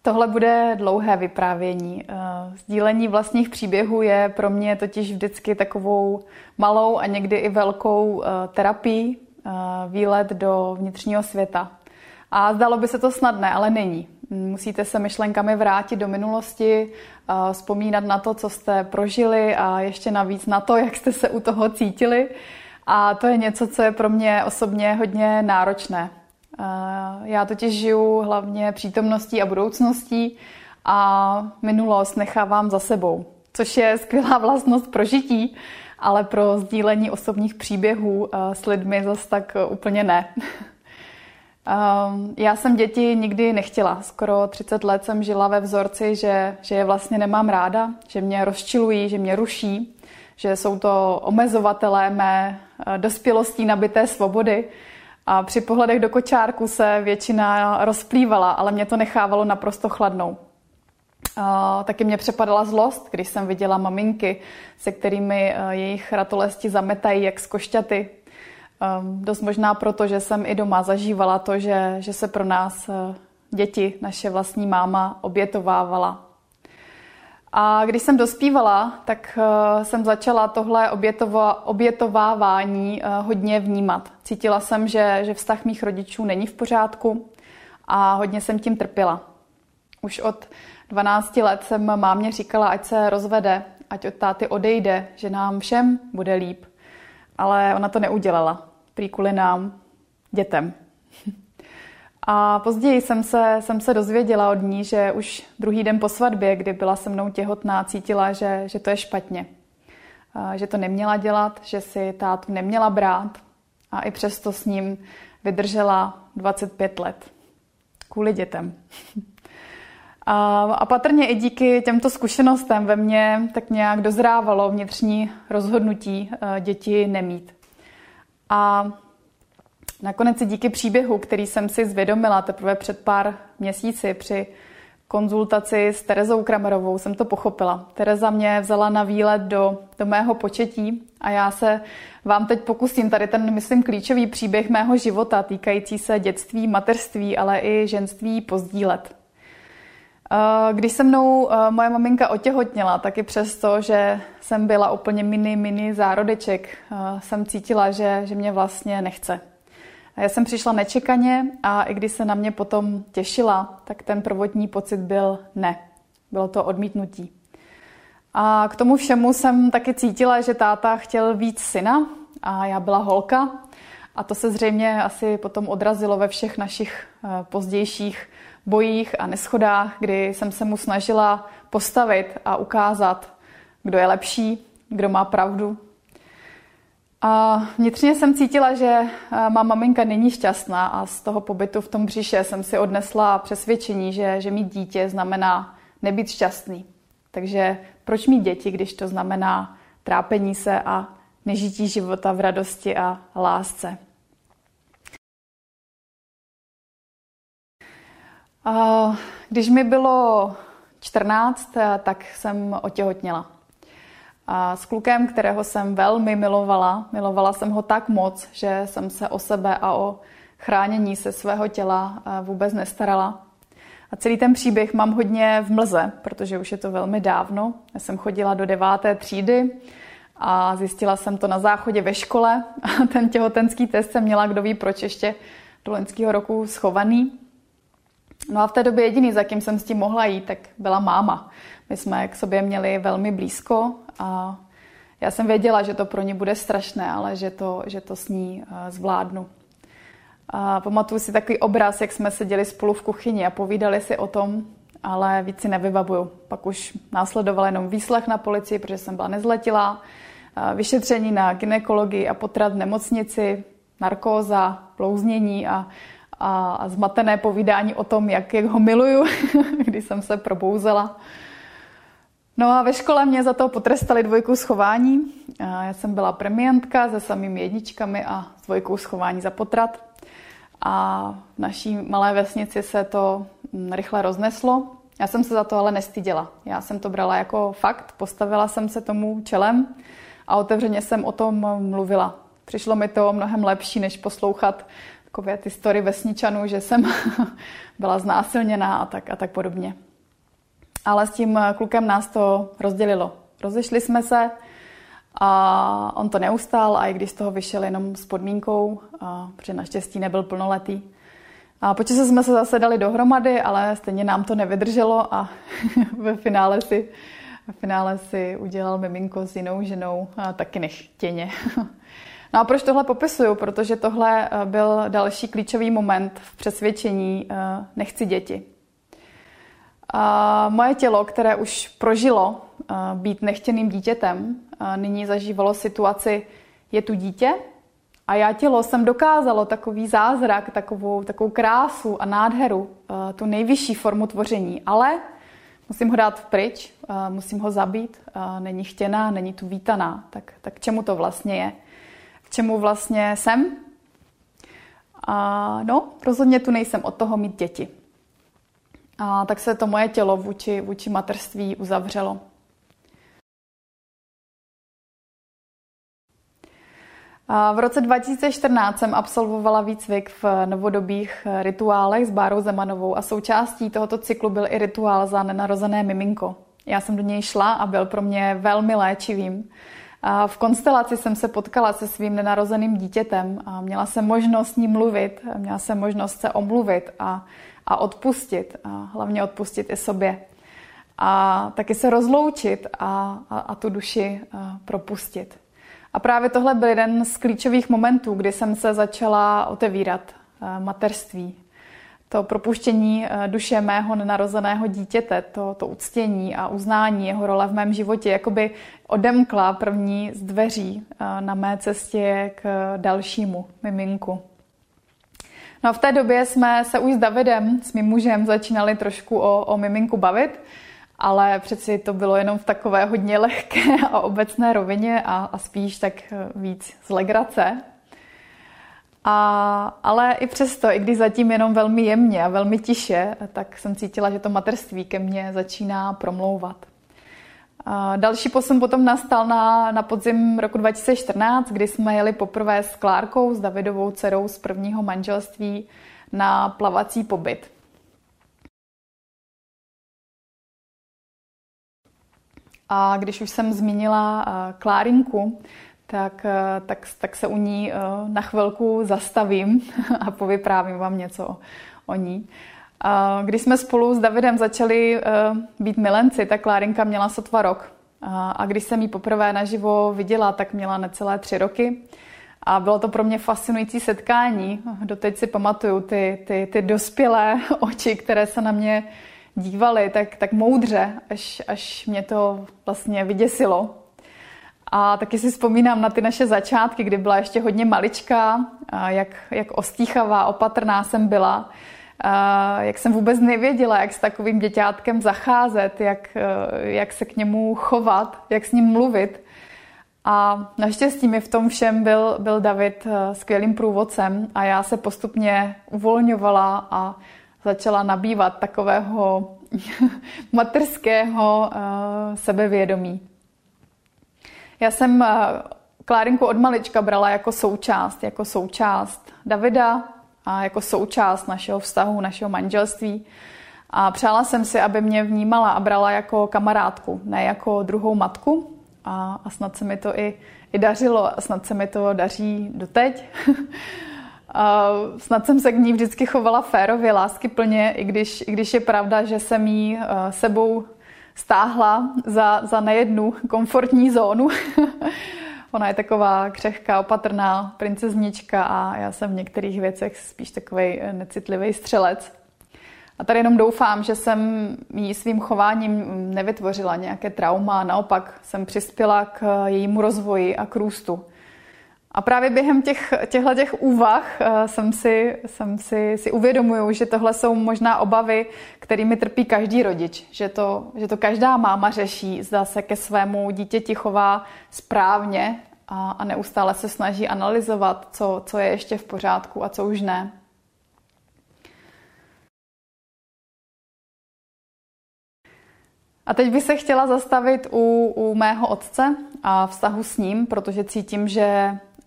Tohle bude dlouhé vyprávění. Sdílení vlastních příběhů je pro mě totiž vždycky takovou malou a někdy i velkou terapii, výlet do vnitřního světa. A zdalo by se to snadné, ale není. Musíte se myšlenkami vrátit do minulosti, vzpomínat na to, co jste prožili a ještě navíc na to, jak jste se u toho cítili. A to je něco, co je pro mě osobně hodně náročné. Já totiž žiju hlavně přítomností a budoucností a minulost nechávám za sebou, což je skvělá vlastnost pro žití, ale pro sdílení osobních příběhů s lidmi zase tak úplně ne. Já jsem děti nikdy nechtěla. Skoro 30 let jsem žila ve vzorci, že je vlastně nemám ráda, že mě rozčilují, že mě ruší, že jsou to omezovatelé mé dospělostí nabité svobody. A při pohledech do kočárku se většina rozplývala, ale mě to nechávalo naprosto chladnou. Taky mě přepadala zlost, když jsem viděla maminky, se kterými jejich ratolesti zametají jak z košťaty. Dost možná proto, že jsem i doma zažívala to, že se pro nás děti, naše vlastní máma, obětovávala. A když jsem dospívala, tak jsem začala tohle obětovávání hodně vnímat. Cítila jsem, že vztah mých rodičů není v pořádku a hodně jsem tím trpěla. Už od 12 let jsem mámě říkala, ať se rozvede, ať od táty odejde, že nám všem bude líp. Ale ona to neudělala. Prý kvůli nám, dětem. A později jsem se dozvěděla od ní, že už druhý den po svatbě, kdy byla se mnou těhotná, cítila, že to je špatně. Že to neměla dělat, že si tátu neměla brát a i přesto s ním vydržela 25 let. Kvůli dětem. A patrně i díky těmto zkušenostem ve mně tak nějak dozrávalo vnitřní rozhodnutí děti nemít. A nakonec i díky příběhu, který jsem si zvědomila teprve před pár měsíci při konzultaci s Terezou Kramerovou, jsem to pochopila. Tereza mě vzala na výlet do mého početí a já se vám teď pokusím tady ten, myslím, klíčový příběh mého života týkající se dětství, mateřství, ale i ženství pozdílet. Když se mnou moje maminka otěhotněla, tak i přesto, že jsem byla úplně mini zárodeček, jsem cítila, že mě vlastně nechce. Já jsem přišla nečekaně a i když se na mě potom těšila, tak ten prvotní pocit byl ne. Bylo to odmítnutí. A k tomu všemu jsem taky cítila, že táta chtěl víc syna a já byla holka. A to se zřejmě asi potom odrazilo ve všech našich pozdějších bojích a neschodách, kdy jsem se mu snažila postavit a ukázat, kdo je lepší, kdo má pravdu. A vnitřně jsem cítila, že má maminka není šťastná a z toho pobytu v tom břiše jsem si odnesla přesvědčení, že mít dítě znamená nebýt šťastný. Takže proč mít děti, když to znamená trápení se a nežití života v radosti a lásce? Když mi bylo 14, tak jsem otěhotněla. A s klukem, kterého jsem velmi milovala jsem ho tak moc, že jsem se o sebe a o chránění se svého těla vůbec nestarala. A celý ten příběh mám hodně v mlze, protože už je to velmi dávno. Já jsem chodila do 9. třídy a zjistila jsem to na záchodě ve škole. A ten těhotenský test jsem měla, kdo ví proč, ještě do loňského roku schovaný. No a v té době jediný, za kým jsem s tím mohla jít, tak byla máma. My jsme k sobě měli velmi blízko a já jsem věděla, že to pro ní bude strašné, ale že to s ní zvládnu. A pamatuju si takový obraz, jak jsme seděli spolu v kuchyni a povídali si o tom, ale víc si nevybavuju. Pak už následoval jenom výslech na policii, protože jsem byla nezletilá, vyšetření na gynekologii a potrat v nemocnici, narkóza, blouznění a zmatené povídání o tom, jak ho miluju, když jsem se probouzela. No a ve škole mě za to potrestali 2 schování. Já jsem byla premiantka se samými jedničkami a s 2 schování za potrat. A v naší malé vesnici se to rychle rozneslo. Já jsem se za to ale nestyděla. Já jsem to brala jako fakt, postavila jsem se tomu čelem a otevřeně jsem o tom mluvila. Přišlo mi to mnohem lepší, než poslouchat takové ty story vesničanů, že jsem byla znásilněná a tak podobně. Ale s tím klukem nás to rozdělilo. Rozešli jsme se a on to neustál, a i když z toho vyšel jenom s podmínkou, protože naštěstí nebyl plnoletý. A po čase jsme se zase dali dohromady, ale stejně nám to nevydrželo a ve finále si udělal miminko s jinou ženou, taky nechtěně. No a proč tohle popisuju? Protože tohle byl další klíčový moment v přesvědčení nechci děti. A moje tělo, které už prožilo být nechtěným dítětem, nyní zažívalo situaci je tu dítě a já tělo jsem dokázalo takový zázrak, takovou krásu a nádheru, tu nejvyšší formu tvoření, ale musím ho dát pryč, musím ho zabít, není chtěná, není tu vítaná. Tak k čemu to vlastně je? K čemu vlastně jsem? Rozhodně tu nejsem od toho mít děti. A tak se to moje tělo vůči mateřství uzavřelo. A v roce 2014 jsem absolvovala výcvik v novodobých rituálech s Bárou Zemanovou a součástí tohoto cyklu byl i rituál za nenarozené miminko. Já jsem do něj šla a byl pro mě velmi léčivým. A v konstelaci jsem se potkala se svým nenarozeným dítětem a měla jsem možnost s ním mluvit, měla jsem možnost se omluvit a odpustit, a hlavně odpustit i sobě. A taky se rozloučit a tu duši propustit. A právě tohle byl jeden z klíčových momentů, kdy jsem se začala otevírat mateřství. To propuštění duše mého nenarozeného dítěte, to uctění a uznání jeho role v mém životě, jakoby odemkla první z dveří na mé cestě k dalšímu miminku. No a v té době jsme se už s Davidem, s mým mužem, začínali trošku o miminku bavit, ale přeci to bylo jenom v takové hodně lehké a obecné rovině a spíš tak víc z legrace. Ale i přesto, i když zatím jenom velmi jemně a velmi tiše, tak jsem cítila, že to mateřství ke mně začíná promlouvat. Další posun potom nastal na podzim roku 2014, kdy jsme jeli poprvé s Klárkou, s Davidovou dcerou z prvního manželství, na plavací pobyt. A když už jsem zmínila Klárinku, tak se u ní na chvilku zastavím a povyprávím vám něco o ní. Když jsme spolu s Davidem začali být milenci, tak Klárinka měla sotva rok. A když jsem ji poprvé naživo viděla, tak měla necelé 3 roky. A bylo to pro mě fascinující setkání. Doteď si pamatuju ty dospělé oči, které se na mě dívaly tak moudře, až mě to vlastně vyděsilo. A taky si vzpomínám na ty naše začátky, kdy byla ještě hodně maličká, jak ostýchavá, opatrná jsem byla, jak jsem vůbec nevěděla, jak s takovým děťátkem zacházet, jak se k němu chovat, jak s ním mluvit. A naštěstí mi v tom všem byl David skvělým průvodcem a já se postupně uvolňovala a začala nabývat takového materského sebevědomí. Já jsem Klárinku od malička brala jako součást Davida a jako součást našeho vztahu, našeho manželství. A přála jsem si, aby mě vnímala a brala jako kamarádku, ne jako druhou matku. A snad se mi to i dařilo, a snad se mi to daří doteď. Snad jsem se k ní vždycky chovala férově, láskyplně, i když je pravda, že jsem jí sebou stáhla za nejednu komfortní zónu. Ona je taková křehká, opatrná princeznička a já jsem v některých věcech spíš takovej necitlivý střelec. A tady jenom doufám, že jsem jí svým chováním nevytvořila nějaké trauma, naopak jsem přispěla k jejímu rozvoji a k růstu. A právě během těchto úvah jsem si uvědomuju, že tohle jsou možná obavy, kterými trpí každý rodič. Že to každá máma řeší, zda se ke svému dítěti chová správně a neustále se snaží analyzovat, co je ještě v pořádku a co už ne. A teď bych se chtěla zastavit u mého otce a vztahu s ním, protože cítím, že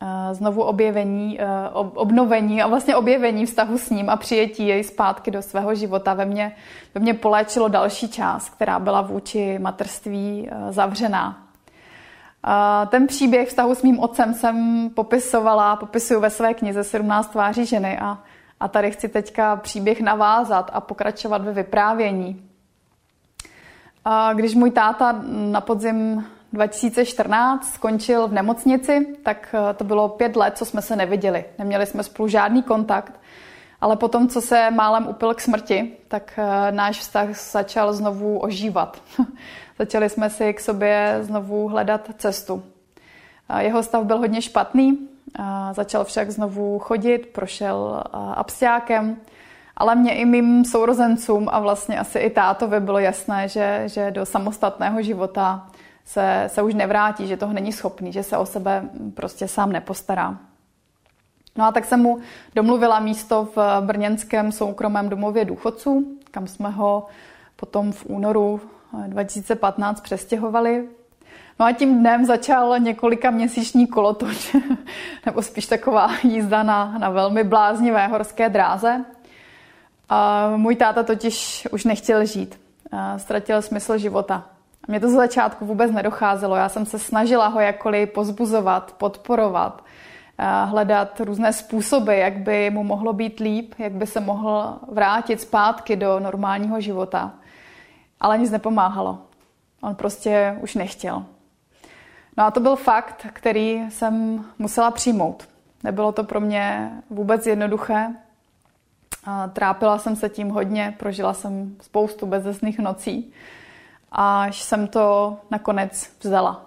znovu obnovení a vlastně objevení vztahu s ním a přijetí jej zpátky do svého života ve mně poléčilo další část, která byla vůči mateřství zavřená. Ten příběh vztahu s mým otcem jsem popisuju ve své knize 17 tváří ženy a tady chci teďka příběh navázat a pokračovat ve vyprávění. Když můj táta na podzim 2014 skončil v nemocnici, tak to bylo 5 let, co jsme se neviděli. Neměli jsme spolu žádný kontakt, ale potom, co se málem upil k smrti, tak náš vztah začal znovu ožívat. Začali jsme si k sobě znovu hledat cestu. Jeho stav byl hodně špatný, začal však znovu chodit, prošel abstiákem, ale mně i mým sourozencům a vlastně asi i tátovi bylo jasné, že do samostatného života se už nevrátí, že toho není schopný, že se o sebe prostě sám nepostará. No a tak jsem mu domluvila místo v brněnském soukromém domově důchodců, kam jsme ho potom v únoru 2015 přestěhovali. No a tím dnem začal několikaměsíční kolotoč, nebo spíš taková jízda na velmi bláznivé horské dráze. A můj táta totiž už nechtěl žít, ztratil smysl života. Mně to z začátku vůbec nedocházelo. Já jsem se snažila ho jakkoliv pozbuzovat, podporovat, hledat různé způsoby, jak by mu mohlo být líp, jak by se mohl vrátit zpátky do normálního života. Ale nic nepomáhalo. On prostě už nechtěl. No a to byl fakt, který jsem musela přijmout. Nebylo to pro mě vůbec jednoduché. Trápila jsem se tím hodně, prožila jsem spoustu bezesných nocí, až jsem to nakonec vzdala.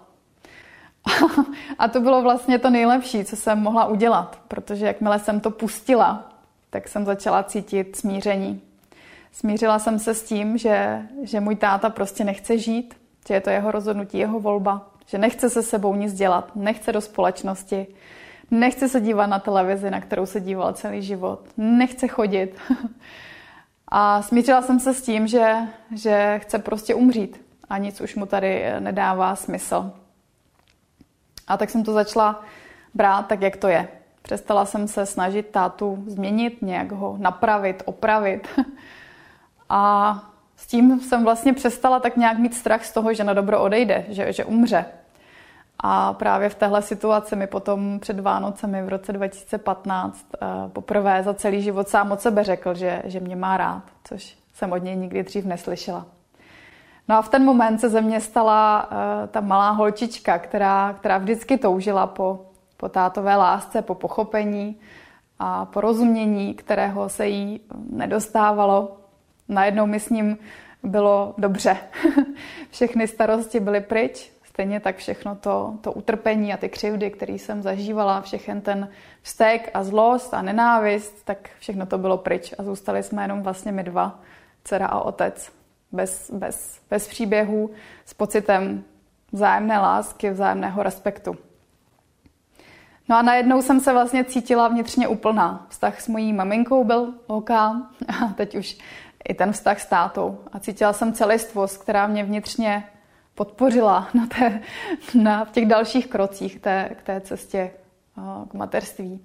A to bylo vlastně to nejlepší, co jsem mohla udělat, protože jakmile jsem to pustila, tak jsem začala cítit smíření. Smířila jsem se s tím, že můj táta prostě nechce žít, že je to jeho rozhodnutí, jeho volba, že nechce se sebou nic dělat, nechce do společnosti, nechce se dívat na televizi, na kterou se díval celý život, nechce chodit. A smířila jsem se s tím, že chce prostě umřít a nic už mu tady nedává smysl. A tak jsem to začala brát tak, jak to je. Přestala jsem se snažit tátu změnit, nějak ho napravit, opravit. A s tím jsem vlastně přestala tak nějak mít strach z toho, že na dobro odejde, že umře. A právě v téhle situaci mi potom před Vánocemi v roce 2015 poprvé za celý život sám od sebe řekl, že mě má rád, což jsem od něj nikdy dřív neslyšela. No a v ten moment se ze mě stala ta malá holčička, která vždycky toužila po tátové lásce, po pochopení a porozumění, kterého se jí nedostávalo. Najednou mi s ním bylo dobře. Všechny starosti byly pryč, stejně tak všechno to utrpení a ty křivdy, které jsem zažívala, všechen ten vztek a zlost a nenávist, tak všechno to bylo pryč a zůstali jsme jenom vlastně my dva, dcera a otec, bez příběhů, s pocitem vzájemné lásky, vzájemného respektu. No a najednou jsem se vlastně cítila vnitřně úplná. Vztah s mojí maminkou byl OK a teď už i ten vztah s tátou. A cítila jsem celistvost, která mě vnitřně podpořila v těch dalších krocích k té cestě k mateřství.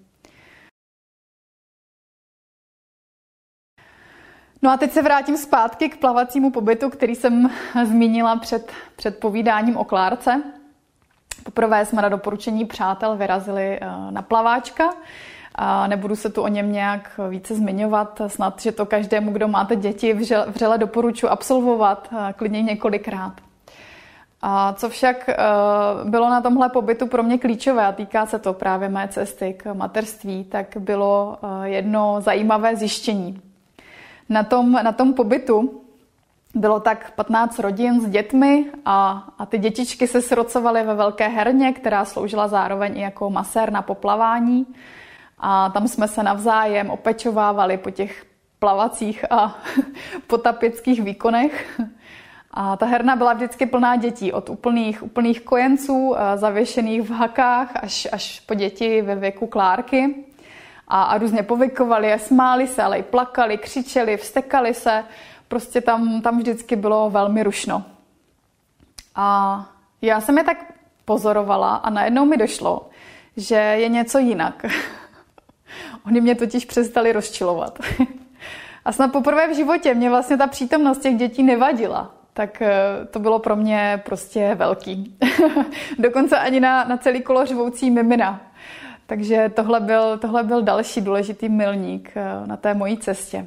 No a teď se vrátím zpátky k plavacímu pobytu, který jsem zmínila před povídáním o Klárce. Poprvé jsme na doporučení přátel vyrazili na plaváčka. A nebudu se tu o něm nějak více zmiňovat, snad, že to každému, kdo máte děti, vřele doporučuji absolvovat, klidně několikrát. A co však bylo na tomhle pobytu pro mě klíčové, a týká se to právě mé cesty k mateřství, tak bylo jedno zajímavé zjištění. Na tom pobytu bylo tak 15 rodin s dětmi a ty dětičky se srocovaly ve velké herně, která sloužila zároveň i jako masér na poplavání. A tam jsme se navzájem opečovávali po těch plavacích a potapických výkonech. A ta herna byla vždycky plná dětí, od úplných kojenců, zavěšených v hakách, až po děti ve věku Klárky. A různě povykovali a smáli se, ale i plakali, křičeli, vztekali se. Prostě tam vždycky bylo velmi rušno. A já jsem je tak pozorovala a najednou mi došlo, že je něco jinak. Oni mě totiž přestali rozčilovat. A snad poprvé v životě mě vlastně ta přítomnost těch dětí nevadila. Tak to bylo pro mě prostě velký. Dokonce ani na celý kolo řvoucí mimina. Takže tohle byl další důležitý milník na té mojí cestě.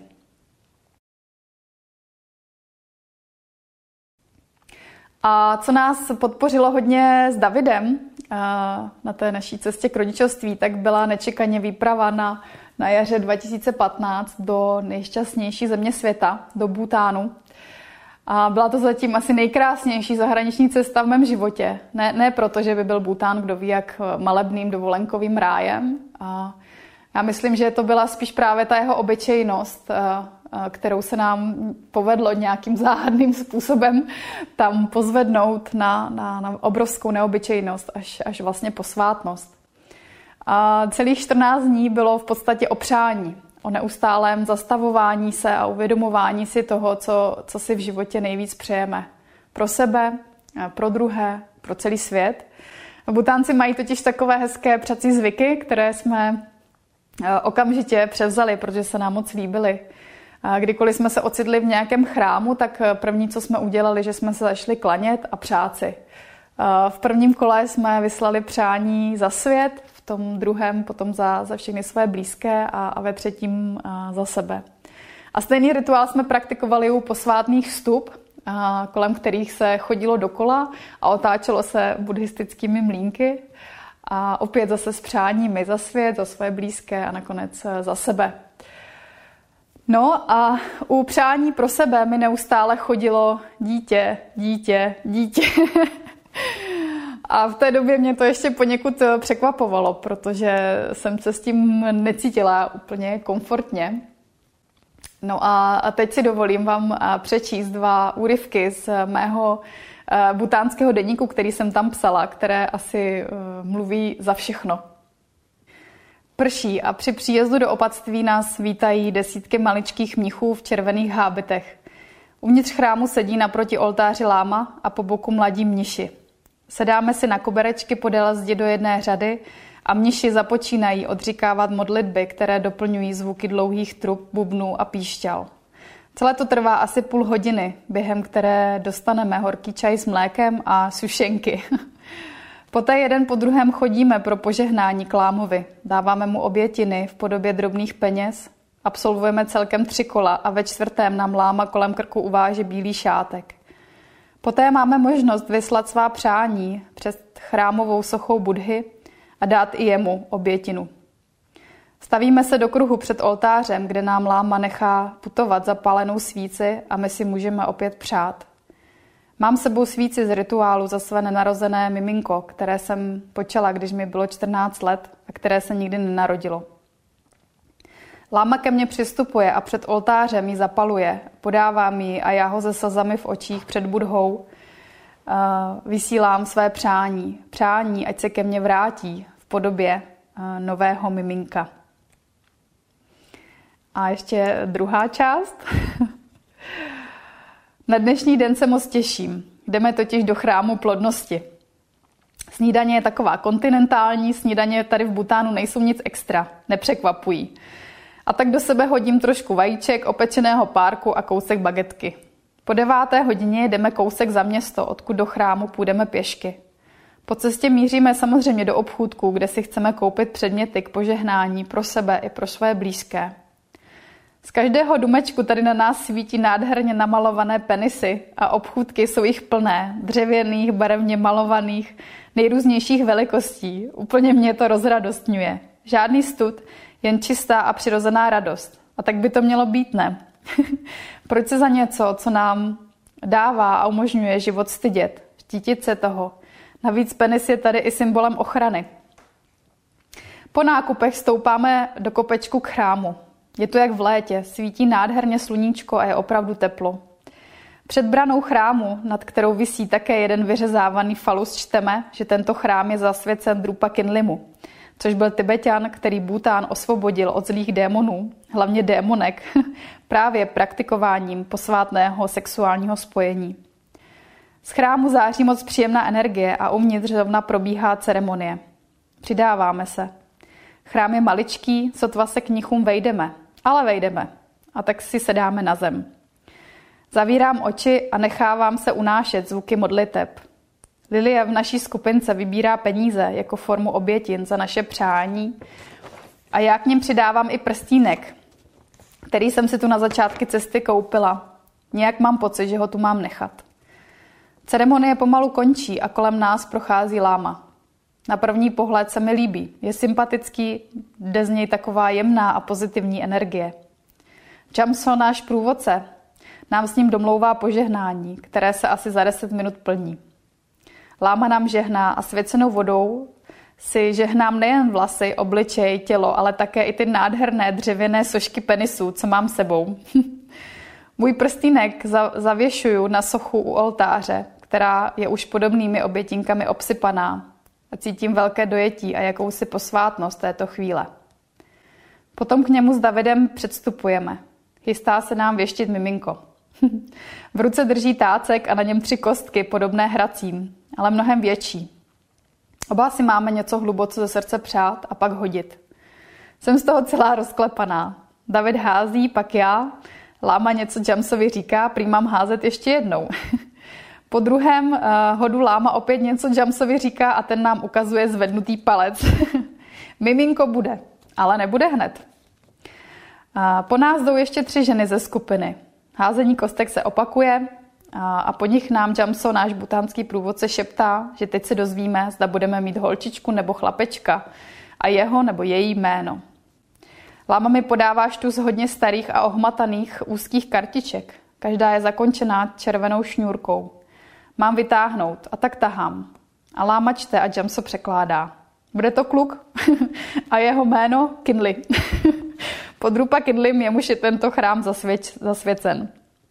A co nás podpořilo hodně s Davidem na té naší cestě k rodičovství, tak byla nečekaně výprava na jaře 2015 do nejšťastnější země světa, do Bhutánu. A byla to zatím asi nejkrásnější zahraniční cesta v mém životě. Ne proto, že by byl Bhután, kdo ví, jak malebným dovolenkovým rájem. A já myslím, že to byla spíš právě ta jeho obyčejnost, kterou se nám povedlo nějakým záhadným způsobem tam pozvednout na obrovskou neobyčejnost, až vlastně posvátnost. A celých 14 dní bylo v podstatě o přání, o neustálém zastavování se a uvědomování si toho, co si v životě nejvíc přejeme. Pro sebe, pro druhé, pro celý svět. Bhutánci mají totiž takové hezké přací zvyky, které jsme okamžitě převzali, protože se nám moc líbily. Kdykoliv jsme se ocitli v nějakém chrámu, tak první, co jsme udělali, že jsme se zašli klanět a přát si. V prvním kole jsme vyslali přání za svět, v tom druhém potom za všechny své blízké a ve třetím za sebe. A stejný rituál jsme praktikovali u posvátných vstup, kolem kterých se chodilo dokola a otáčelo se buddhistickými mlýnky. A opět zase s přáními za svět, za své blízké a nakonec za sebe. No a u přání pro sebe mi neustále chodilo dítě. A v té době mě to ještě poněkud překvapovalo, protože jsem se s tím necítila úplně komfortně. No a teď si dovolím vám přečíst 2 úryvky z mého bhutánského deníku, který jsem tam psala, které asi mluví za všechno. Prší a při příjezdu do opatství nás vítají desítky maličkých mnichů v červených hábitech. Uvnitř chrámu sedí naproti oltáři láma a po boku mladí mniši. Sedáme si na koberečky podél zdi do jedné řady a mniši započínají odříkávat modlitby, které doplňují zvuky dlouhých trub, bubnů a píšťal. Celé to trvá asi půl hodiny, během které dostaneme horký čaj s mlékem a sušenky. Poté jeden po druhém chodíme pro požehnání k lámovi. Dáváme mu obětiny v podobě drobných peněz, absolvujeme celkem 3 kola a ve 4. nám láma kolem krku uváže bílý šátek. Poté máme možnost vyslat svá přání před chrámovou sochou Buddhy a dát i jemu obětinu. Stavíme se do kruhu před oltářem, kde nám láma nechá putovat zapálenou svíci a my si můžeme opět přát. Mám sebou svíci z rituálu za své nenarozené miminko, které jsem počala, když mi bylo 14 let a které se nikdy nenarodilo. Láma ke mně přistupuje a před oltářem ji zapaluje, podává mi a já ho se slzami v očích před Budhou vysílám své přání. Přání, ať se ke mně vrátí v podobě nového miminka. A ještě druhá část. Na dnešní den se moc těším. Jdeme totiž do chrámu plodnosti. Snídaně je taková kontinentální, snídaně tady v Bhutánu nejsou nic extra, nepřekvapují. A tak do sebe hodím trošku vajíček, opečeného párku a kousek bagetky. Po 9. hodině jdeme kousek za město, odkud do chrámu půjdeme pěšky. Po cestě míříme samozřejmě do obchůdku, kde si chceme koupit předměty k požehnání pro sebe i pro své blízké. Z každého domečku tady na nás svítí nádherně namalované penisy a obchůdky jsou jich plné, dřevěných, barevně malovaných, nejrůznějších velikostí. Úplně mě to rozradostňuje. Žádný stud, jen čistá a přirozená radost. A tak by to mělo být, ne? Proč se za něco, co nám dává a umožňuje život stydět, štítit se toho? Navíc penis je tady i symbolem ochrany. Po nákupech stoupáme do kopečku k chrámu. Je to jak v létě, svítí nádherně sluníčko a je opravdu teplo. Před branou chrámu, nad kterou visí také jeden vyřezávaný falus, čteme, že tento chrám je zasvěcen Drupa Kinlimu, což byl Tibeťan, který Bhután osvobodil od zlých démonů, hlavně démonek, právě praktikováním posvátného sexuálního spojení. Z chrámu září moc příjemná energie a uvnitř zrovna probíhá ceremonie. Přidáváme se. Chrám je maličký, sotva se k nichům vejdeme. Ale vejdeme. A tak si sedáme na zem. Zavírám oči a nechávám se unášet zvuky modliteb. Lilie v naší skupince vybírá peníze jako formu obětin za naše přání a já k nim přidávám i prstínek, který jsem si tu na začátky cesty koupila. Nějak mám pocit, že ho tu mám nechat. Ceremonie pomalu končí a kolem nás prochází láma. Na první pohled se mi líbí. Je sympatický, jde z něj taková jemná a pozitivní energie. Jamso, náš průvodce, nám s ním domlouvá požehnání, které se asi za 10 minut plní. Láma nám žehná a svěcenou vodou si žehnám nejen vlasy, obličej, tělo, ale také i ty nádherné dřevěné sošky penisů, co mám sebou. Můj prstýnek zavěšuju na sochu u oltáře, která je už podobnými obětinkami obsypaná. A cítím velké dojetí a jakousi posvátnost této chvíle. Potom k němu s Davidem předstupujeme. Chystá se nám věštit miminko. V ruce drží tácek a na něm 3 kostky, podobné hracím, ale mnohem větší. Oba si máme něco hluboce ze srdce přát a pak hodit. Jsem z toho celá rozklepaná. David hází, pak já. Láma něco Jamsovi říká, prý mám házet ještě jednou. Po druhém hodu láma opět něco Jamsovi říká a ten nám ukazuje zvednutý palec. Miminko bude, ale nebude hned. Po nás jdou ještě 3 ženy ze skupiny. Házení kostek se opakuje a po nich nám Jamso, náš butánský průvodce, šeptá, že teď se dozvíme, zda budeme mít holčičku nebo chlapečka a jeho nebo její jméno. Láma mi podává štus hodně starých a ohmataných úzkých kartiček. Každá je zakončená červenou šňůrkou. Mám vytáhnout a tak tahám. A láma čte a Jamso překládá. Bude to kluk a jeho jméno Kinley. Pod Rupa Kinleym, jemuž je tento chrám zasvěcen.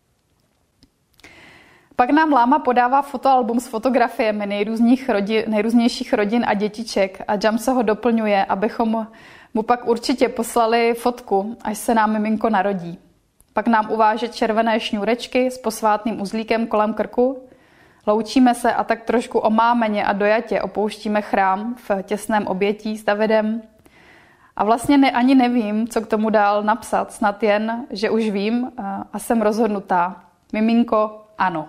Pak nám láma podává fotoalbum s fotografiemi nejrůznějších rodin a dětiček a Jamso ho doplňuje, abychom mu pak určitě poslali fotku, až se nám miminko narodí. Pak nám uváže červené šňůrečky s posvátným uzlíkem kolem krku. Loučíme se a tak trošku omámeně a dojatě opouštíme chrám v těsném obětí s Davidem. A vlastně ani nevím, co k tomu dál napsat, snad jen, že už vím a jsem rozhodnutá. Miminko, ano.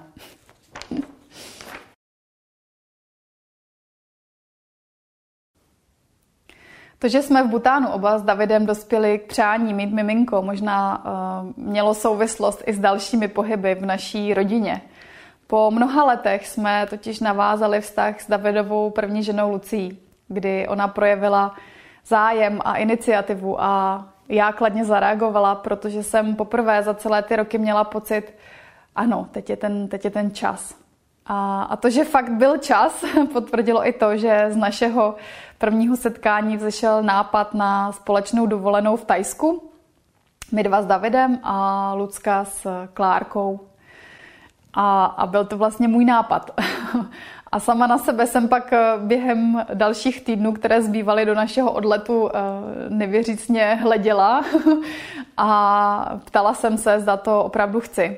To, že jsme v Bhutánu oba s Davidem dospěli k přání mít miminko, možná mělo souvislost i s dalšími pohyby v naší rodině. Po mnoha letech jsme totiž navázali vztah s Davidovou první ženou Lucií, kdy ona projevila zájem a iniciativu a já kladně zareagovala, protože jsem poprvé za celé ty roky měla pocit, ano, teď je ten čas. A to, že fakt byl čas, potvrdilo i to, že z našeho prvního setkání vzešel nápad na společnou dovolenou v Thajsku. My 2 s Davidem a Lucka s Klárkou. A byl to vlastně můj nápad. A sama na sebe jsem pak během dalších týdnů, které zbývaly do našeho odletu, nevěřícně hleděla a ptala jsem se, zda to opravdu chci.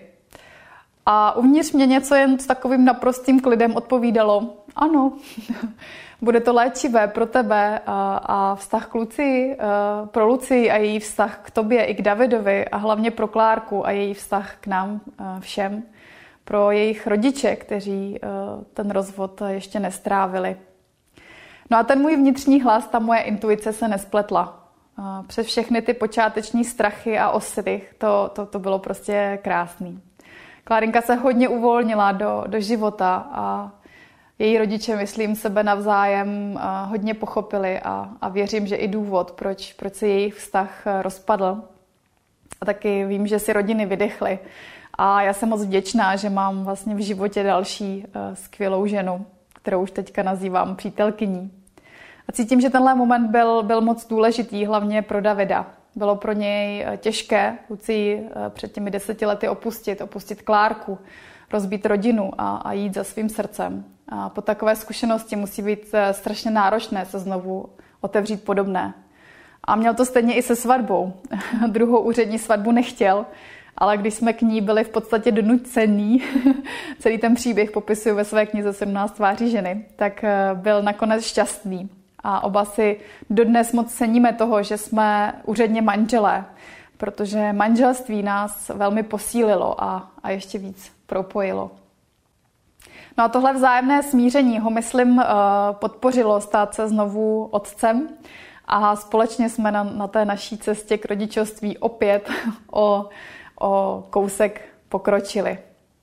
A uvnitř mě něco jen s takovým naprostým klidem odpovídalo, ano, bude to léčivé pro tebe a vztah k Lucii, pro Lucii a její vztah k tobě i k Davidovi a hlavně pro Klárku a její vztah k nám všem. Pro jejich rodiče, kteří ten rozvod ještě nestrávili. No a ten můj vnitřní hlas, ta moje intuice se nespletla. Přes všechny ty počáteční strachy a osivy, to bylo prostě krásný. Klárinka se hodně uvolnila do života a její rodiče, myslím, sebe navzájem hodně pochopili a věřím, že i důvod, proč se jejich vztah rozpadl. A taky vím, že si rodiny vydechly. A já jsem moc vděčná, že mám vlastně v životě další skvělou ženu, kterou už teďka nazývám přítelkyní. A cítím, že tenhle moment byl moc důležitý, hlavně pro Davida. Bylo pro něj těžké Lucii před těmi 10 lety opustit Klárku, rozbít rodinu a jít za svým srdcem. A po takové zkušenosti musí být strašně náročné se znovu otevřít podobné. A měl to stejně i se svatbou. Druhou úřední svatbu nechtěl, ale když jsme k ní byli v podstatě donucení, celý ten příběh popisuju ve své knize 17 tváří ženy, tak byl nakonec šťastný. A oba si dodnes moc ceníme toho, že jsme úředně manželé, protože manželství nás velmi posílilo a ještě víc propojilo. No a tohle vzájemné smíření ho, myslím, podpořilo stát se znovu otcem a společně jsme na té naší cestě k rodičovství opět o kousek pokročili.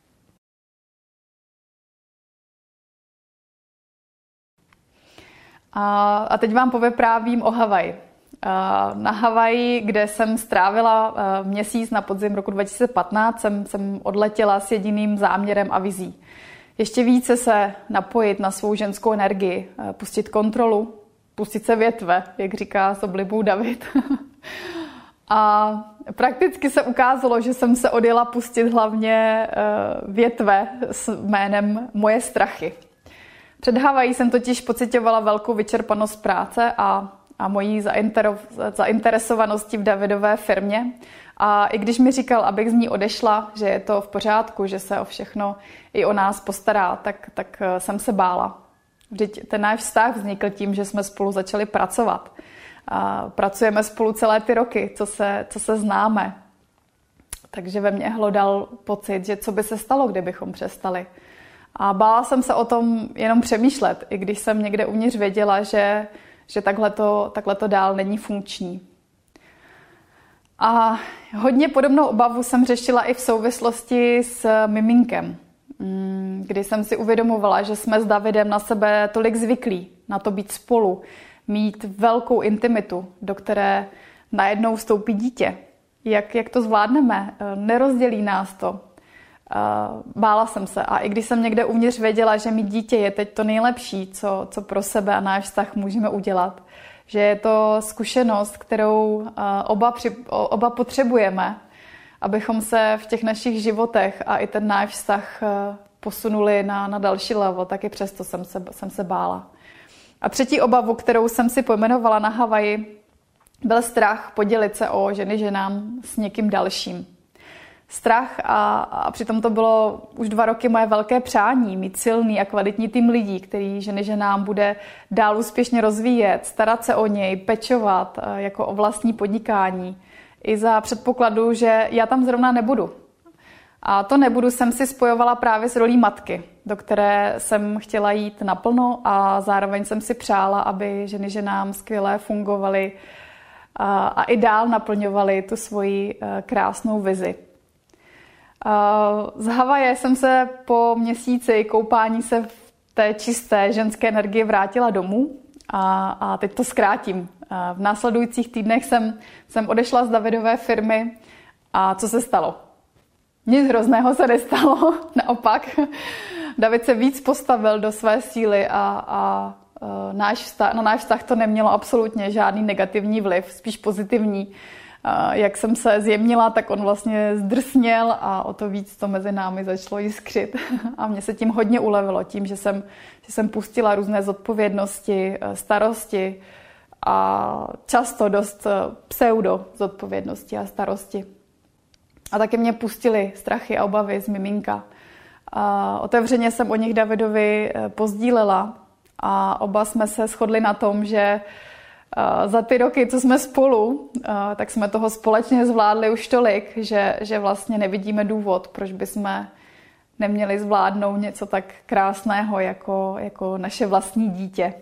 A teď vám povyprávím o Havaji. Na Havaji, kde jsem strávila měsíc na podzim roku 2015, jsem odletěla s jediným záměrem a vizí. Ještě více se napojit na svou ženskou energii, pustit kontrolu, pustit se větve, jak říká s oblibou David. A prakticky se ukázalo, že jsem se odjela pustit hlavně větve s jménem Moje strachy. Před Havají jsem totiž pocitovala velkou vyčerpanost práce a mojí zainteresovanosti v Davidové firmě. A i když mi říkal, abych z ní odešla, že je to v pořádku, že se o všechno i o nás postará, tak jsem se bála. Vždyť ten náš vztah vznikl tím, že jsme spolu začali pracovat. A pracujeme spolu celé ty roky, co se známe. Takže ve mně hlodal pocit, že co by se stalo, kdybychom přestali. A bála jsem se o tom jenom přemýšlet, i když jsem někde uvnitř věděla, že takhle to dál není funkční. A hodně podobnou obavu jsem řešila i v souvislosti s miminkem, kdy jsem si uvědomovala, že jsme s Davidem na sebe tolik zvyklí, na to být spolu, mít velkou intimitu, do které najednou vstoupí dítě. Jak to zvládneme? Nerozdělí nás to. Bála jsem se a i když jsem někde uvnitř věděla, že mít dítě je teď to nejlepší, co pro sebe a náš vztah můžeme udělat, že je to zkušenost, kterou oba potřebujeme, abychom se v těch našich životech a i ten náš vztah posunuli na další level, tak i přesto jsem se bála. A třetí obavu, kterou jsem si pojmenovala na Havaji, byl strach podělit se o ženy ženám s někým dalším. Strach a přitom to bylo už 2 roky moje velké přání, mít silný a kvalitní tým lidí, který ženy ženám bude dál úspěšně rozvíjet, starat se o něj, pečovat jako o vlastní podnikání. I za předpokladu, že já tam zrovna nebudu. A to nebudu jsem si spojovala právě s rolí matky, do které jsem chtěla jít naplno a zároveň jsem si přála, aby ženy ženám skvěle fungovaly a i dál naplňovaly tu svoji krásnou vizi. Z Havaje jsem se po měsíci koupání se v té čisté ženské energii vrátila domů a teď to zkrátím. V následujících týdnech jsem odešla z Davidové firmy a co se stalo? Nic hrozného se nestalo, naopak. David se víc postavil do své síly a na náš vztah to nemělo absolutně žádný negativní vliv, spíš pozitivní. Jak jsem se zjemnila, tak on vlastně zdrsněl a o to víc to mezi námi začalo jiskřit. A mně se tím hodně ulevilo, tím, že jsem pustila různé zodpovědnosti, starosti a často dost pseudo zodpovědnosti a starosti. A taky mě pustily strachy a obavy z miminka. A otevřeně jsem o nich Davidovi pozdílela a oba jsme se shodli na tom, že za ty roky, co jsme spolu, tak jsme toho společně zvládli už tolik, že vlastně nevidíme důvod, proč bychom neměli zvládnout něco tak krásného jako naše vlastní dítě.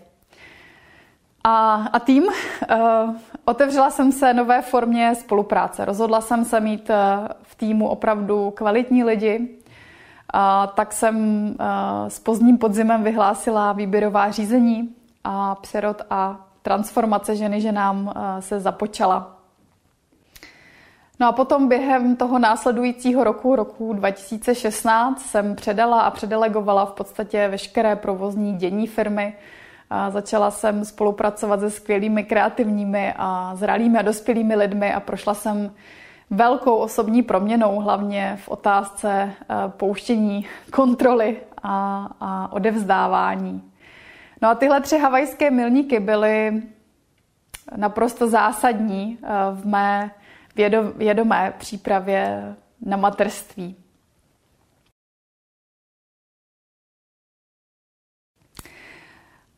A tím otevřela jsem se nové formě spolupráce. Rozhodla jsem se mít v týmu opravdu kvalitní lidi. Tak jsem s pozdním podzimem vyhlásila výběrová řízení a přerod a transformace ženy ženám se započala. No a potom během toho následujícího roku 2016, jsem předala a předelegovala v podstatě veškeré provozní dění firmy. Začala jsem spolupracovat se skvělými kreativními a zralými a dospělými lidmi a prošla jsem velkou osobní proměnou, hlavně v otázce pouštění kontroly a odevzdávání. No a tyhle 3 havajské milníky byly naprosto zásadní v mé vědomé přípravě na mateřství.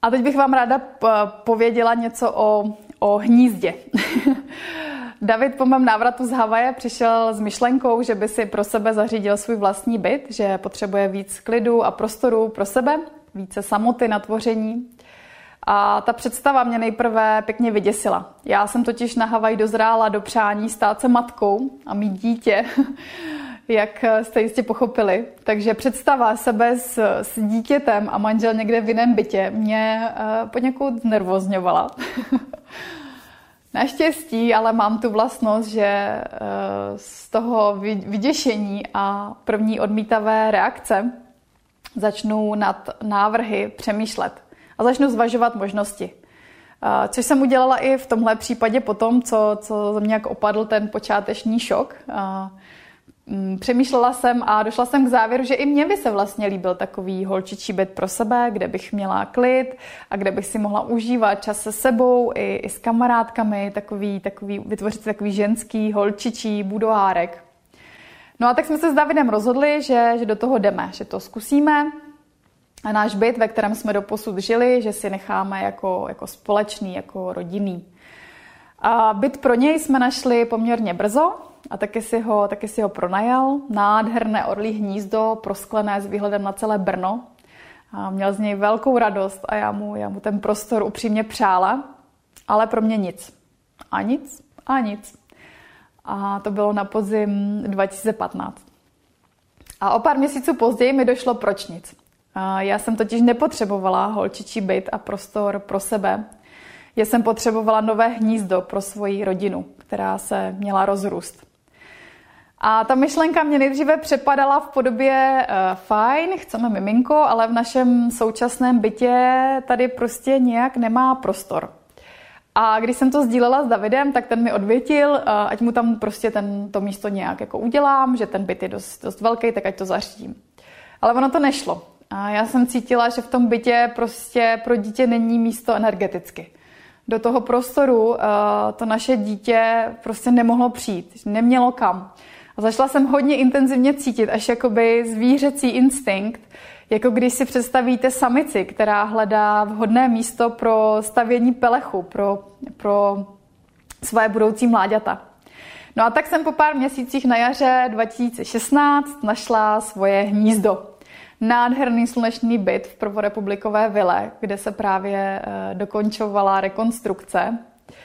A teď bych vám ráda pověděla něco o hnízdě. David po mém návratu z Havaje přišel s myšlenkou, že by si pro sebe zařídil svůj vlastní byt, že potřebuje víc klidu a prostoru pro sebe, více samoty na tvoření. A ta představa mě nejprve pěkně vyděsila. Já jsem totiž na Havaji dozrála do přání stát se matkou a mít dítě, jak jste jistě pochopili. Takže představa sebe s dítětem a manžel někde v jiném bytě mě poněkud znervozňovala. Naštěstí ale mám tu vlastnost, že z toho vyděšení a první odmítavé reakce začnu nad návrhy přemýšlet a začnu zvažovat možnosti. Což jsem udělala i v tomhle případě potom, co ze mě jak opadl ten počáteční šok. Přemýšlela jsem a došla jsem k závěru, že i mně by se vlastně líbil takový holčičí byt pro sebe, kde bych měla klid a kde bych si mohla užívat čas se sebou i s kamarádkami, vytvořit takový ženský holčičí budoárek. No a tak jsme se s Davidem rozhodli, že do toho jdeme, že to zkusíme. A náš byt, ve kterém jsme doposud žili, že si necháme jako společný, jako rodinný. A byt pro něj jsme našli poměrně brzo a taky si ho pronajal. Nádherné orlí hnízdo, prosklené s výhledem na celé Brno. A měl z něj velkou radost a já mu ten prostor upřímně přála, ale pro mě nic. A nic, a nic. A to bylo na podzim 2015. A o pár měsíců později mi došlo, proč nic. Já jsem totiž nepotřebovala holčičí byt a prostor pro sebe. Já jsem potřebovala nové hnízdo pro svoji rodinu, která se měla rozrůst. A ta myšlenka mě nejdříve přepadala v podobě fajn, chceme miminko, ale v našem současném bytě tady prostě nějak nemá prostor. A když jsem to sdílela s Davidem, tak ten mi odvětil, ať mu tam prostě to místo nějak jako udělám, že ten byt je dost velký, tak ať to zařídím. Ale ono to nešlo. A já jsem cítila, že v tom bytě prostě pro dítě není místo energeticky. Do toho prostoru to naše dítě prostě nemohlo přijít, nemělo kam. A začala jsem hodně intenzivně cítit, až jakoby zvířecí instinkt, jako když si představíte samici, která hledá vhodné místo pro stavění pelechu, pro své budoucí mláďata. No a tak jsem po pár měsících na jaře 2016 našla svoje hnízdo. Nádherný slunečný byt v prvorepublikové vile, kde se právě dokončovala rekonstrukce.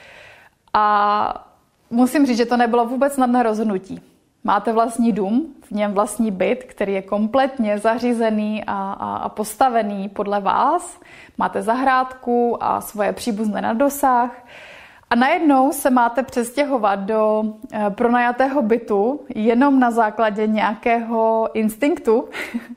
A musím říct, že to nebylo vůbec snadné rozhodnutí. Máte vlastní dům, v něm vlastní byt, který je kompletně zařízený a postavený podle vás. Máte zahrádku a svoje příbuzné na dosah. A najednou se máte přestěhovat do pronajatého bytu jenom na základě nějakého instinktu.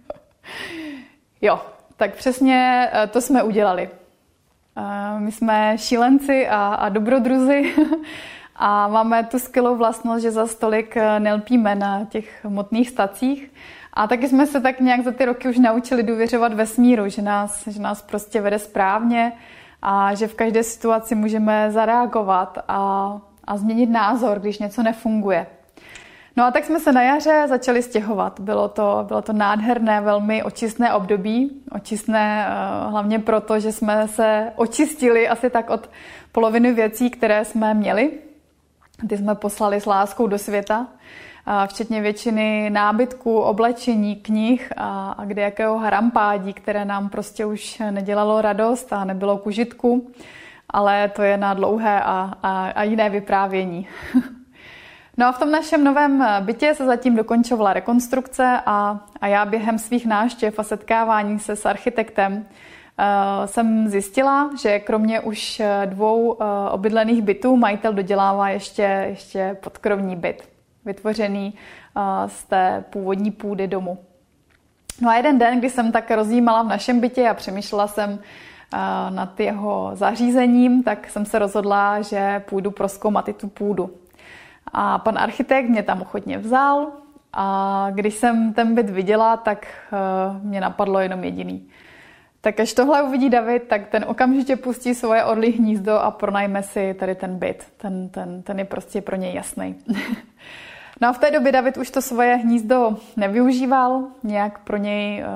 Jo, tak přesně to jsme udělali. My jsme šílenci a dobrodruzi a máme tu skvělou vlastnost, že za stolik nelpíme na těch hmotných stacích. A taky jsme se tak nějak za ty roky už naučili důvěřovat vesmíru, že nás prostě vede správně a že v každé situaci můžeme zareagovat a změnit názor, když něco nefunguje. No a tak jsme se na jaře začali stěhovat. Bylo to nádherné, velmi očistné období. Očistné hlavně proto, že jsme se očistili asi tak od poloviny věcí, které jsme měli. Ty jsme poslali s láskou do světa, včetně většiny nábytků, oblečení, knih a kdejakého harampádí, které nám prostě už nedělalo radost a nebylo k užitku, ale to je na dlouhé a jiné vyprávění. No a v tom našem novém bytě se zatím dokončovala rekonstrukce a já během svých návštěv a setkávání se s architektem jsem zjistila, že kromě už 2 obydlených bytů majitel dodělává ještě podkrovní byt, vytvořený z té původní půdy domu. No a jeden den, kdy jsem tak rozjímala v našem bytě a přemýšlela jsem nad jeho zařízením, tak jsem se rozhodla, že půjdu prozkoumat i tu půdu. A pan architekt mě tam ochotně vzal a když jsem ten byt viděla, tak mě napadlo jenom jediný. Tak až tohle uvidí David, tak ten okamžitě pustí svoje orlí hnízdo a pronajme si tady ten byt. Ten je prostě pro něj jasný. No a v té době David už to svoje hnízdo nevyužíval, nějak pro něj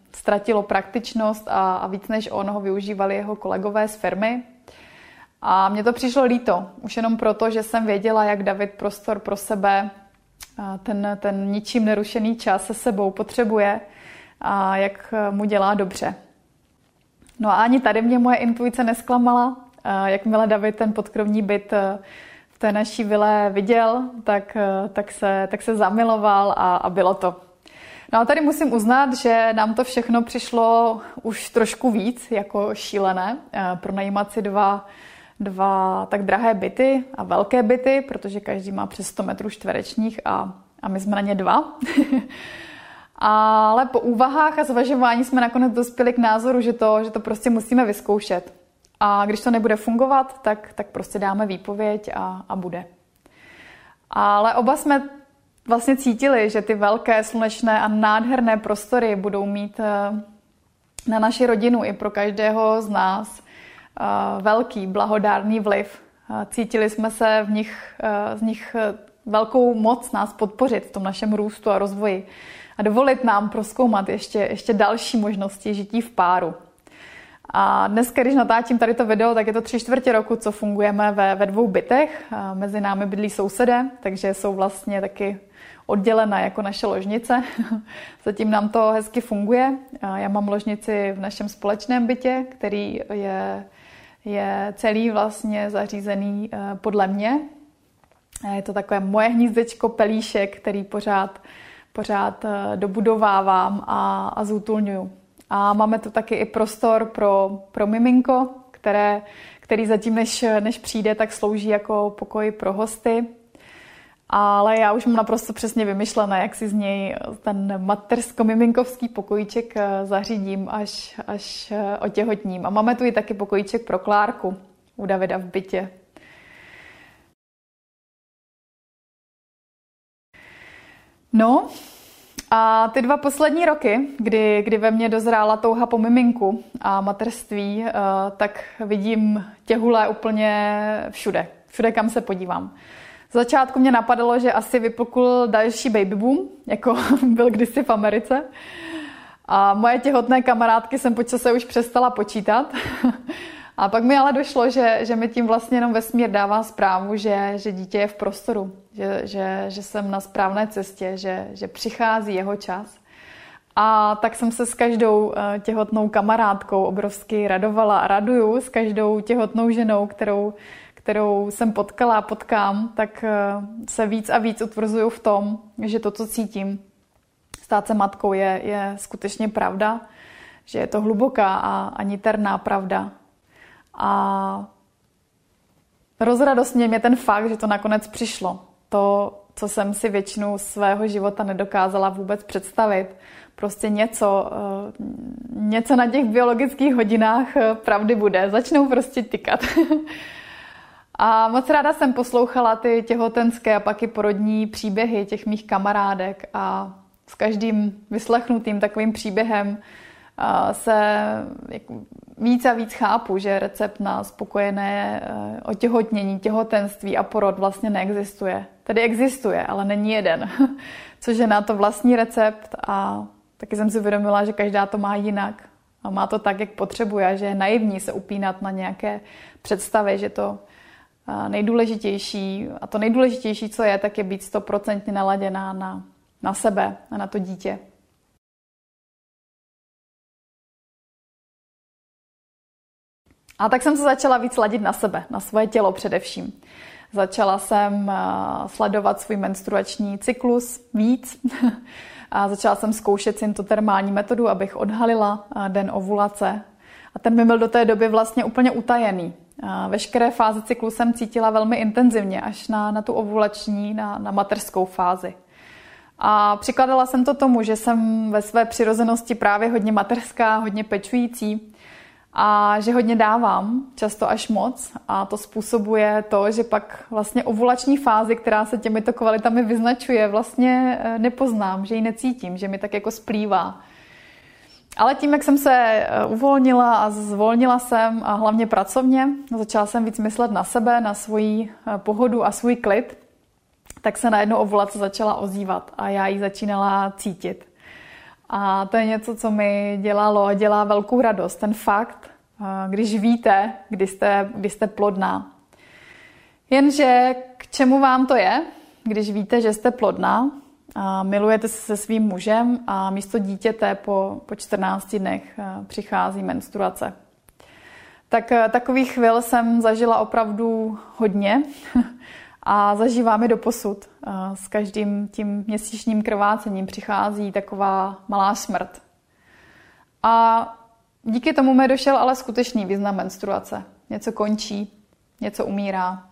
ztratilo praktičnost a víc než on ho využívali jeho kolegové z firmy. A mně to přišlo líto, už jenom proto, že jsem věděla, jak David prostor pro sebe, ten ničím nerušený čas se sebou potřebuje a jak mu dělá dobře. No a ani tady mě moje intuice nesklamala. Jakmile David ten podkrovní byt v té naší vile viděl, tak se zamiloval a bylo to. No a tady musím uznat, že nám to všechno přišlo už trošku víc jako šílené. Pronajímat si dva tak drahé byty a velké byty, protože každý má přes 100 metrů čtverečních a my jsme na ně 2. Ale po úvahách a zvažování jsme nakonec dospěli k názoru, že to prostě musíme vyzkoušet. A když to nebude fungovat, tak prostě dáme výpověď a bude. Ale oba jsme vlastně cítili, že ty velké, slunečné a nádherné prostory budou mít na naši rodinu i pro každého z nás velký, blahodárný vliv. Cítili jsme se z nich velkou moc nás podpořit v tom našem růstu a rozvoji a dovolit nám prozkoumat ještě další možnosti žití v páru. A dneska, když natáčím tady to video, tak je to 3/4 roku, co fungujeme ve 2 bytech. Mezi námi bydlí sousedé, takže jsou vlastně taky oddělené jako naše ložnice. Zatím nám to hezky funguje. Já mám ložnici v našem společném bytě, který je celý vlastně zařízený podle mě. Je to takové moje hnízdečko, pelíšek, který pořád dobudovávám a zútulňuju. A máme tu taky i prostor pro miminko, který zatím, než přijde, tak slouží jako pokoj pro hosty. Ale já už mám naprosto přesně vymyšlené, jak si z něj ten matersko-miminkovský pokojíček zařídím, až otěhotním. A máme tu i taky pokojíček pro Klárku u Davida v bytě. No a ty 2 poslední roky, kdy ve mně dozrála touha po miminku a materství, tak vidím těhule úplně všude, kam se podívám. Z začátku mě napadalo, že asi vypukl další baby boom, jako byl kdysi v Americe. A moje těhotné kamarádky jsem po čase už přestala počítat. A pak mi ale došlo, že mi tím vlastně jenom vesmír dává zprávu, že dítě je v prostoru, že jsem na správné cestě, že přichází jeho čas. A tak jsem se s každou těhotnou kamarádkou obrovsky radovala a raduju, s každou těhotnou ženou, kterou jsem potkala a potkám, tak se víc a víc utvrzuju v tom, že to, co cítím, stát se matkou je skutečně pravda, že je to hluboká a niterná pravda. A rozradostně mě ten fakt, že to nakonec přišlo. To, co jsem si většinu svého života nedokázala vůbec představit. Prostě něco na těch biologických hodinách pravdy bude. Začnou prostě tikat. A moc ráda jsem poslouchala ty těhotenské a pak i porodní příběhy těch mých kamarádek a s každým vyslechnutým takovým příběhem se víc a víc chápu, že recept na spokojené otěhotnění, těhotenství a porod vlastně neexistuje. Tedy existuje, ale není jeden. Což je na to vlastní recept a taky jsem si uvědomila, že každá to má jinak. A má to tak, jak potřebuje a že je naivní se upínat na nějaké představy, že to nejdůležitější, a to nejdůležitější, co je, tak je být 100% naladěná na sebe a na to dítě. A tak jsem se začala víc ladit na sebe, na svoje tělo především. Začala jsem sledovat svůj menstruační cyklus víc a začala jsem zkoušet syntotermální metodu, abych odhalila den ovulace. A ten mi byl do té doby vlastně úplně utajený. Veškeré fáze cyklu jsem cítila velmi intenzivně, až na tu ovulační, na mateřskou fázi. A přikladala jsem to tomu, že jsem ve své přirozenosti právě hodně mateřská, hodně pečující a že hodně dávám, často až moc. A to způsobuje to, že pak vlastně ovulační fázi, která se těmito kvalitami vyznačuje, vlastně nepoznám, že ji necítím, že mi tak jako splývá. Ale tím, jak jsem se uvolnila a zvolnila jsem a hlavně pracovně, začala jsem víc myslet na sebe, na svoji pohodu a svůj klid, tak se najednou ovulace začala ozývat a já ji začínala cítit. A to je něco, co mi dělalo a dělá velkou radost. Ten fakt, když víte, kdy jste plodná. Jenže k čemu vám to je, když víte, že jste plodná, a milujete se se svým mužem a místo dítěte po 14 dnech přichází menstruace. Tak takových chvil jsem zažila opravdu hodně a zažívám je doposud. S každým tím měsíčním krvácením přichází taková malá smrt. A díky tomu mi došel ale skutečný význam menstruace. Něco končí, něco umírá.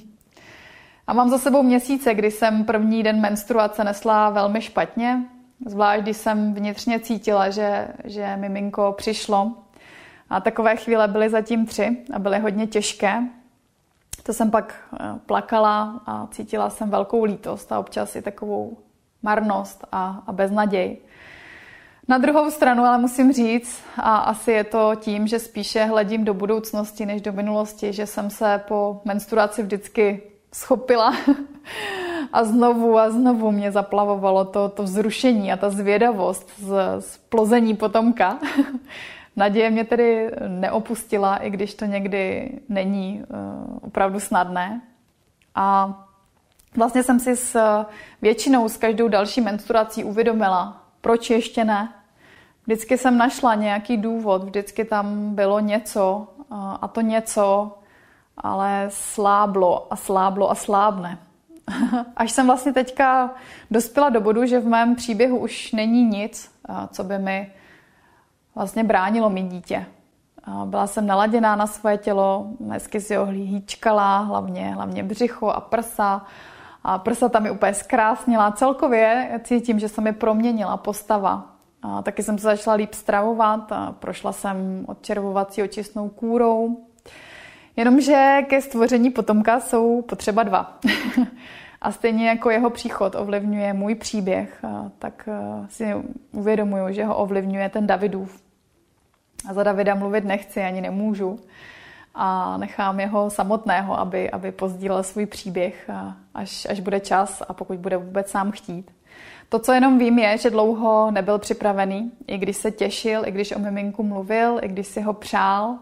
A mám za sebou měsíce, kdy jsem první den menstruace nesla velmi špatně, zvlášť když jsem vnitřně cítila, že miminko přišlo. A takové chvíle byly zatím 3 a byly hodně těžké. To jsem pak plakala a cítila jsem velkou lítost a občas i takovou marnost a beznaděj. Na druhou stranu ale musím říct, a asi je to tím, že spíše hledím do budoucnosti než do minulosti, že jsem se po menstruaci vždycky schopila a znovu mě zaplavovalo to vzrušení a ta zvědavost z plození potomka. Naděje mě tedy neopustila, i když to někdy není opravdu snadné. A vlastně jsem si s každou další menstruací uvědomila, proč ještě ne. Vždycky jsem našla nějaký důvod, vždycky tam bylo něco a to něco, ale sláblo a slábne. Až jsem vlastně teďka dospěla do bodu, že v mém příběhu už není nic, co by mi vlastně bránilo mít dítě. Byla jsem naladěná na svoje tělo, hezky si ho hýčkala, hlavně břicho a prsa. A prsa tam mi úplně zkrásnila. Celkově cítím, že se mi proměnila postava. A taky jsem se začala líp stravovat a prošla jsem odčervovací očistnou kůrou. Jenomže ke stvoření potomka jsou potřeba 2. A stejně jako jeho příchod ovlivňuje můj příběh, tak si uvědomuju, že ho ovlivňuje ten Davidův. A za Davida mluvit nechci, ani nemůžu. A nechám jeho samotného, aby pozdílel svůj příběh, až bude čas a pokud bude vůbec sám chtít. To, co jenom vím, je, že dlouho nebyl připravený. I když se těšil, i když o miminku mluvil, i když si ho přál,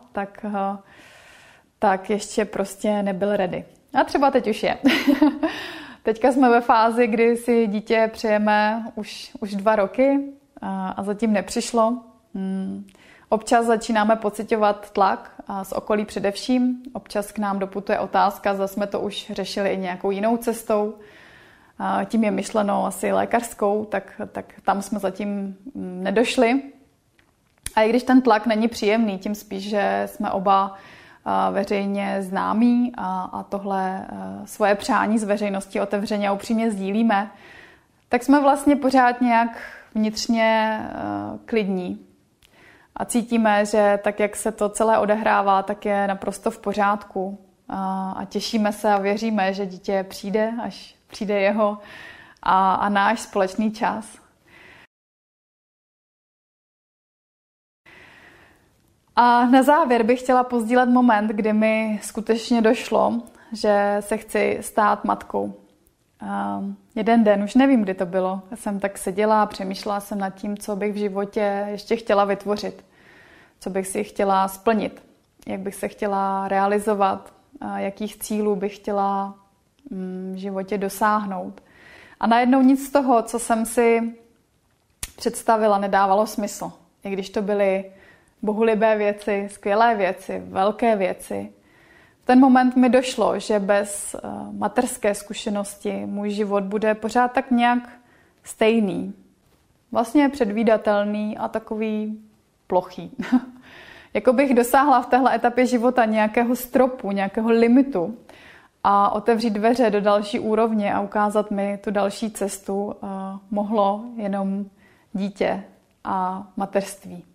tak ještě prostě nebyl ready. A třeba teď už je. Teďka jsme ve fázi, kdy si dítě přejeme už 2 roky a zatím nepřišlo. Občas začínáme pociťovat tlak z okolí především. Občas k nám doputuje otázka, zda jsme to už řešili i nějakou jinou cestou. Tím je myšleno asi lékařskou, tak tam jsme zatím nedošli. A i když ten tlak není příjemný, tím spíš, že jsme oba veřejně známí a tohle svoje přání z veřejnosti otevřeně a upřímně sdílíme, tak jsme vlastně pořád nějak vnitřně klidní. A cítíme, že tak, jak se to celé odehrává, tak je naprosto v pořádku. A těšíme se a věříme, že dítě přijde, až přijde jeho a náš společný čas. A na závěr bych chtěla pozdílet moment, kdy mi skutečně došlo, že se chci stát matkou. Jeden den, už nevím, kdy to bylo, jsem tak seděla a přemýšlela jsem nad tím, co bych v životě ještě chtěla vytvořit, co bych si chtěla splnit, jak bych se chtěla realizovat, jakých cílů bych chtěla v životě dosáhnout. A najednou nic z toho, co jsem si představila, nedávalo smysl. I když to byly bohulibé věci, skvělé věci, velké věci. V ten moment mi došlo, že bez mateřské zkušenosti můj život bude pořád tak nějak stejný. Vlastně předvídatelný a takový plochý. Jako bych dosáhla v téhle etapě života nějakého stropu, nějakého limitu a otevřít dveře do další úrovně a ukázat mi tu další cestu mohlo jenom dítě a mateřství.